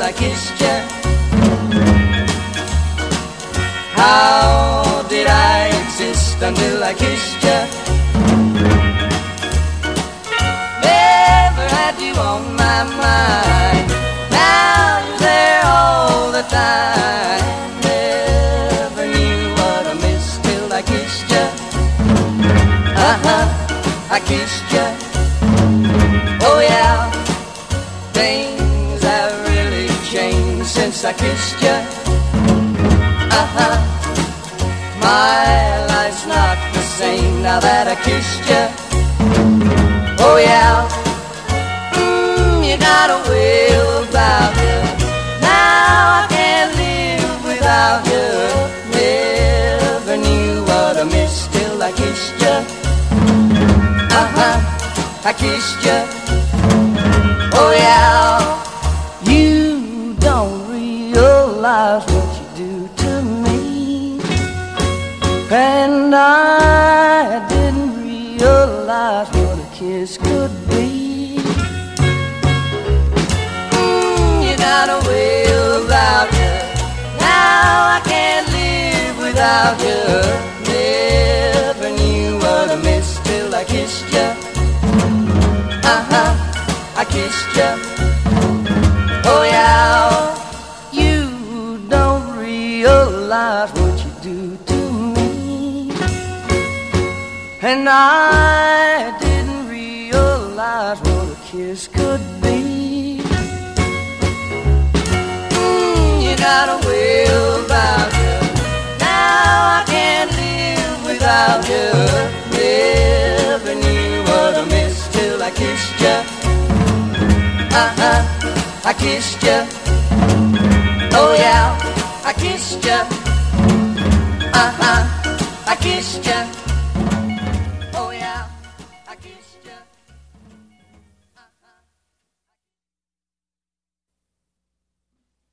I kissed you? How did I exist until I kissed you? Never had you on my mind. Now you're there all the time. Never knew what I missed till I kissed you. I kissed you. Oh yeah, things have really changed since I kissed you. My life's not the same now that I kissed you. Oh yeah, you got a way about you. Now I can't live without you. Never knew what I missed till I kissed you. I kissed you. Oh yeah, you don't realize what you do to me, and I didn't realize what a kiss could be. You got a way about you. Now I can't live without you. Never knew what I missed till I kissed you. I kissed you. Oh yeah, you don't realize what you do to me, and I didn't realize what a kiss could be. You got a way about you. Now I can't live without you. Never knew what I missed till I kissed you. I kissed you. Oh yeah, I kissed you. I kissed you.